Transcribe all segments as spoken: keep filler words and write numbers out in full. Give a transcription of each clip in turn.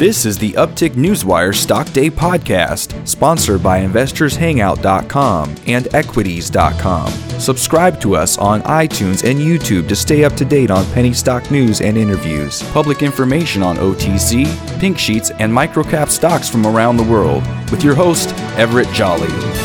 This is the Uptick Newswire Stock Day podcast, sponsored by Investors Hangout dot com and Equities dot com. Subscribe to us on iTunes and YouTube to stay up to date on penny stock news and interviews, public information on O T C, pink sheets, and microcap stocks from around the world, with your host, Everett Jolly.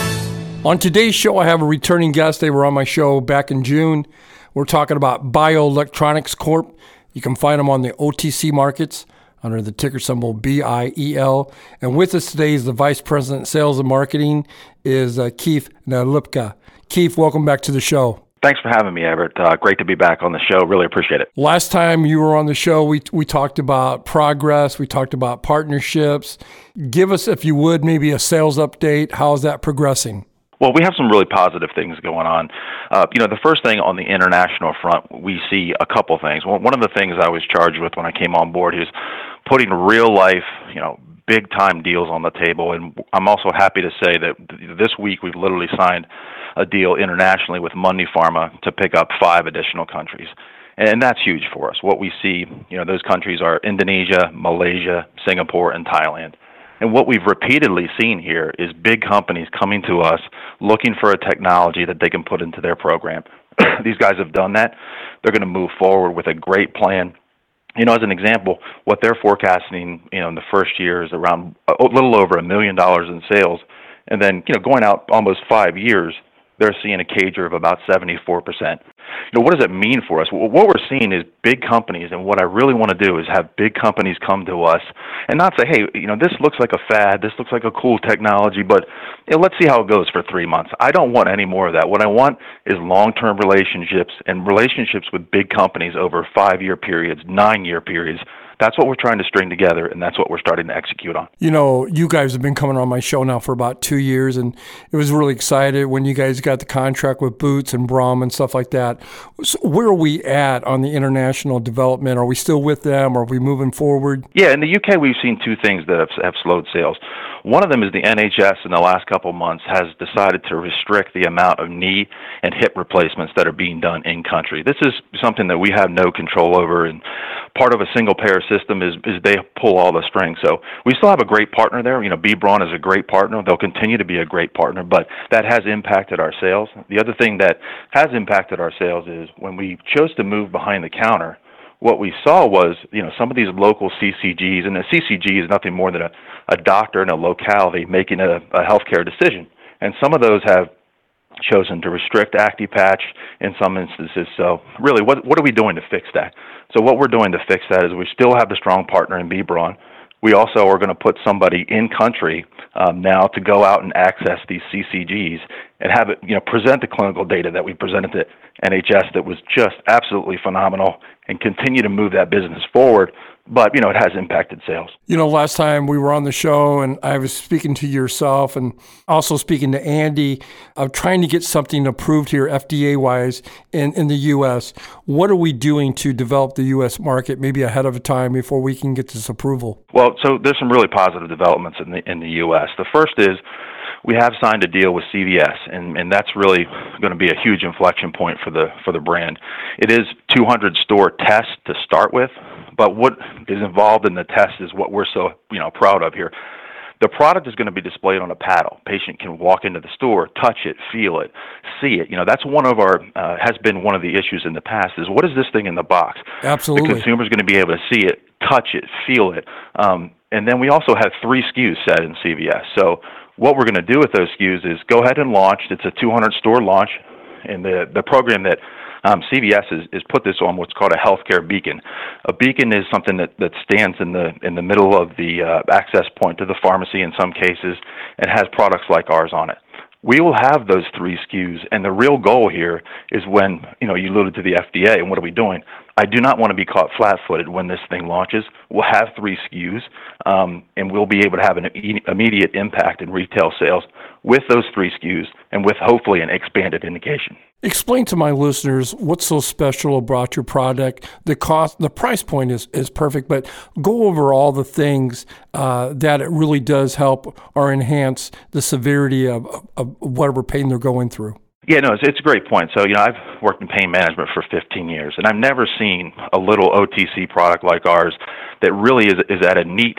On today's show, I have a returning guest. They were on my show back in June. We're talking about Bioelectronics Corp. You can find them on the O T C markets under the ticker symbol B I E L. And with us today is the Vice President, Sales and Marketing, is uh, Keith Nalupka. Keith, welcome back to the show. Thanks for having me, Everett. Uh, great to be back on the show. Really appreciate it. Last time you were on the show, we we talked about progress. We talked about partnerships. Give us, if you would, maybe a sales update. How's that progressing? Well, we have some really positive things going on. Uh, you know, the first thing on the international front, we see a couple things. One of the things I was charged with when I came on board is putting real life, you know, big time deals on the table. And I'm also happy to say that this week we've literally signed a deal internationally with Mundipharma to pick up five additional countries. And that's huge for us. What we see, you know, those countries are Indonesia, Malaysia, Singapore, and Thailand. And what we've repeatedly seen here is big companies coming to us looking for a technology that they can put into their program. These guys have done that. They're going to move forward with a great plan. You know, as an example, what they're forecasting, you know, in the first year is around a little over a million dollars in sales. And then, you know, going out almost five years, they're seeing a C A G R of about seventy-four percent. You know, what does it mean for us? What we're seeing is big companies, and what I really want to do is have big companies come to us and not say, hey, you know, this looks like a fad, this looks like a cool technology, but you know, let's see how it goes for three months. I don't want any more of that. What I want is long-term relationships and relationships with big companies over five-year periods, nine-year periods. That's what we're trying to string together, and that's what we're starting to execute on. You know, you guys have been coming on my show now for about two years, and it was really excited when you guys got the contract with Boots and Braun and stuff like that. So where are we at on the international development? Are we still with them? Are we moving forward? Yeah, in the U K, we've seen two things that have, have slowed sales. One of them is the N H S in the last couple of months has decided to restrict the amount of knee and hip replacements that are being done in country. This is something that we have no control over, and part of a single-payer system is, is they pull all the strings. So we still have a great partner there. You know, B. Braun is a great partner. They'll continue to be a great partner, but that has impacted our sales. The other thing that has impacted our sales is when we chose to move behind the counter, what we saw was, you know, some of these local C C Gs, and a C C G is nothing more than a, a doctor in a locality making a, a healthcare decision. And some of those have chosen to restrict ActiPatch in some instances. So really, what what are we doing to fix that? So what we're doing to fix that is we still have the strong partner in B. Braun. We also are going to put somebody in country um, now to go out and access these C C Gs and have it, you know, present the clinical data that we presented to N H S that was just absolutely phenomenal, and continue to move that business forward. But, you know, it has impacted sales. You know, last time we were on the show and I was speaking to yourself and also speaking to Andy of trying to get something approved here F D A-wise in, in the U S. What are we doing to develop the U S market maybe ahead of time before we can get this approval? Well, so there's some really positive developments in the in the U S. The first is we have signed a deal with C V S, and, and that's really going to be a huge inflection point for the for the brand. It is two hundred store test to start with, but what is involved in the test is what we're so you know proud of here. The product is going to be displayed on a paddle. Patient can walk into the store, touch it, feel it, see it. You know, that's one of our uh, has been one of the issues in the past is what is this thing in the box? Absolutely. The consumer is going to be able to see it, touch it, feel it, um, and then we also have three S K Us set in C V S. So what we're going to do with those S K Us is go ahead and launch. It's a two hundred store launch, and the the program that um, C V S is, is put this on what's called a healthcare beacon. A beacon is something that, that stands in the in the middle of the uh, access point to the pharmacy in some cases, and has products like ours on it. We will have those three S K Us, and the real goal here is when, you know, you alluded to the F D A, and what are we doing? I do not want to be caught flat-footed when this thing launches. We'll have three S K Us, um, and we'll be able to have an e- immediate impact in retail sales with those three S K Us and with hopefully an expanded indication. Explain to my listeners what's so special about your product. The cost, the price point is, is perfect, but go over all the things uh, that it really does help or enhance the severity of, of whatever pain they're going through. Yeah, no, it's, it's a great point. So, you know, I've worked in pain management for fifteen years, and I've never seen a little O T C product like ours that really is is at a neat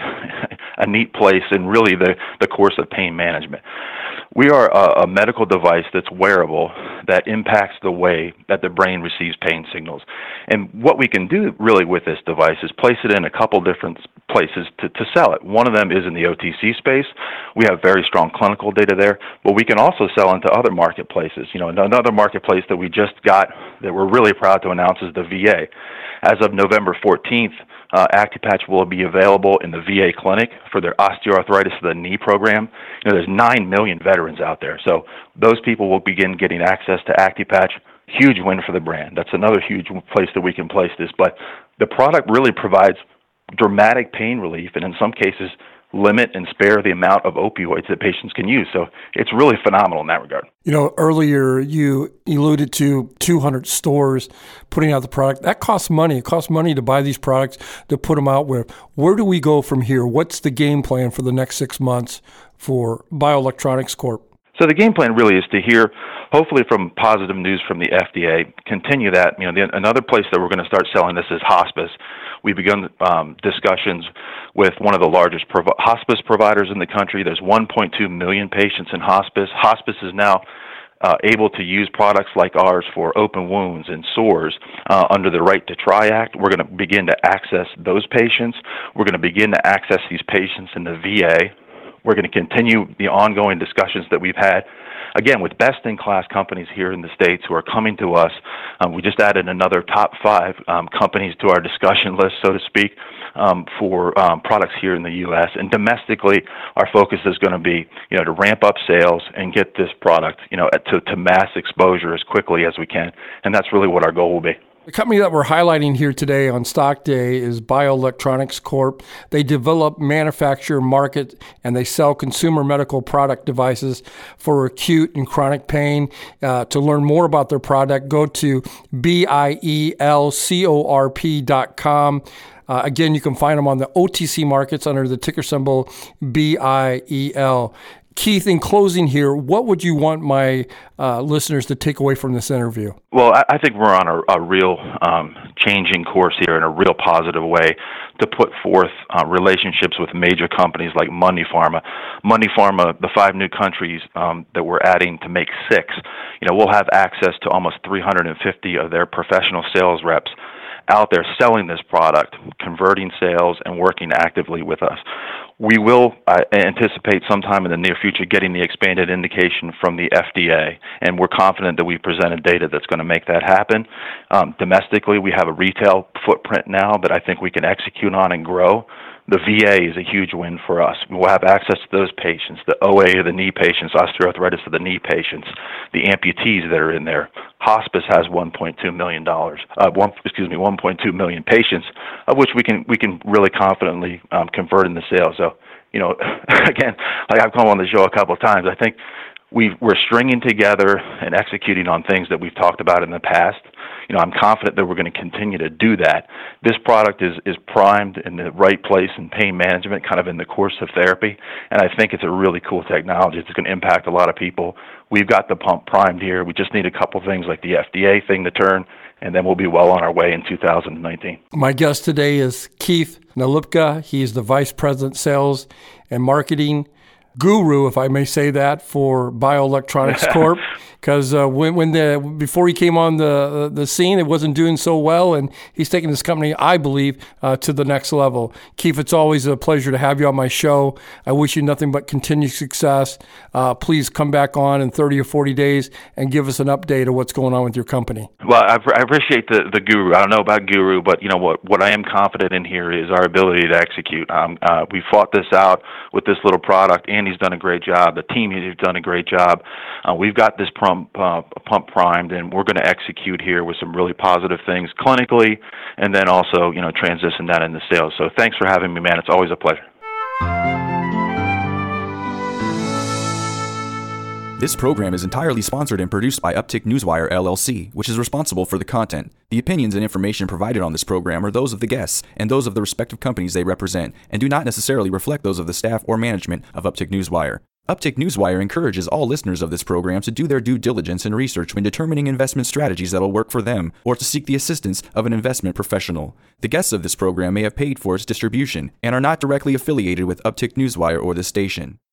a neat place in really the, the course of pain management. We are a, a medical device that's wearable that impacts the way that the brain receives pain signals. And what we can do really with this device is place it in a couple different places to, to sell it. One of them is in the O T C space. We have very strong clinical data there, but we can also sell into other marketplaces. You know, another marketplace that we just got that we're really proud to announce is the V A. As of November fourteenth, uh, ActiPatch will be available in the V A clinic for their osteoarthritis of the knee program. You know, there's nine million veterans out there, so those people will begin getting access to ActiPatch. Huge win for the brand. That's another huge place that we can place this. But the product really provides dramatic pain relief, and in some cases, limit and spare the amount of opioids that patients can use. So it's really phenomenal in that regard. You know, earlier you alluded to two hundred stores putting out the product. That costs money. It costs money to buy these products, to put them out. Where, where do we go from here? What's the game plan for the next six months for BioElectronics Corp? So the game plan really is to hear, hopefully from positive news from the F D A, continue that. You know, the, another place that we're going to start selling this is hospice. We've begun um, discussions with one of the largest prov- hospice providers in the country. There's one point two million patients in hospice. Hospice is now uh, able to use products like ours for open wounds and sores uh, under the Right to Try Act. We're going to begin to access those patients. We're going to begin to access these patients in the V A. We're going to continue the ongoing discussions that we've had, again, with best-in-class companies here in the States who are coming to us. Um, we just added another top five um, companies to our discussion list, so to speak, um, for um, products here in the U S. And domestically, our focus is going to be, you know, to ramp up sales and get this product, you know, to, to mass exposure as quickly as we can. And that's really what our goal will be. The company that we're highlighting here today on Stock Day is BioElectronics Corp. They develop, manufacture, market, and they sell consumer medical product devices for acute and chronic pain. Uh, to learn more about their product, go to B I E L C O R P dot com. Uh, again, you can find them on the O T C markets under the ticker symbol B I E L. Keith, in closing here, what would you want my uh, listeners to take away from this interview? Well, I, I think we're on a, a real um, changing course here in a real positive way to put forth uh, relationships with major companies like Mundipharma. Mundipharma, the five new countries um, that we're adding to make six, you know, we'll have access to almost three hundred fifty of their professional sales reps out there selling this product, converting sales, and working actively with us. We will uh, anticipate sometime in the near future getting the expanded indication from the F D A, and we're confident that we've presented data that's going to make that happen. Um, domestically, we have a retail footprint now that I think we can execute on and grow. The V A is a huge win for us. We'll have access to those patients, the O A of the knee patients, osteoarthritis of the knee patients, the amputees that are in there. Hospice has one point two million dollars, uh, one, excuse me, one point two million patients, of which we can we can really confidently um, convert into sales. So, you know, again, like I've come on the show a couple of times, I think we've, we're stringing together and executing on things that we've talked about in the past. You know, I'm confident that we're going to continue to do that. This product is, is primed in the right place in pain management, kind of in the course of therapy, and I think it's a really cool technology. It's going to impact a lot of people. We've got the pump primed here. We just need a couple things like the F D A thing to turn, and then we'll be well on our way in two thousand nineteen. My guest today is Keith Nalupka. He's the Vice President, Sales and Marketing Guru, if I may say that, for BioElectronics Corp. Because uh, when, when the before he came on the the scene, it wasn't doing so well, and he's taking this company, I believe, uh, to the next level. Keith, it's always a pleasure to have you on my show. I wish you nothing but continued success. Uh, please come back on in thirty or forty days and give us an update of what's going on with your company. Well, I, I appreciate the, the guru. I don't know about guru, but you know what? What I am confident in here is our ability to execute. Um, uh, we fought this out with this little product. Andy's done a great job. The team has done a great job. Uh, we've got this pump, uh, pump primed, and we're going to execute here with some really positive things clinically, and then also, you know, transition that into sales. So thanks for having me, man. It's always a pleasure. This program is entirely sponsored and produced by Uptick Newswire, L L C, which is responsible for the content. The opinions and information provided on this program are those of the guests and those of the respective companies they represent, and do not necessarily reflect those of the staff or management of Uptick Newswire. Uptick Newswire encourages all listeners of this program to do their due diligence and research when determining investment strategies that'll work for them, or to seek the assistance of an investment professional. The guests of this program may have paid for its distribution and are not directly affiliated with Uptick Newswire or this station.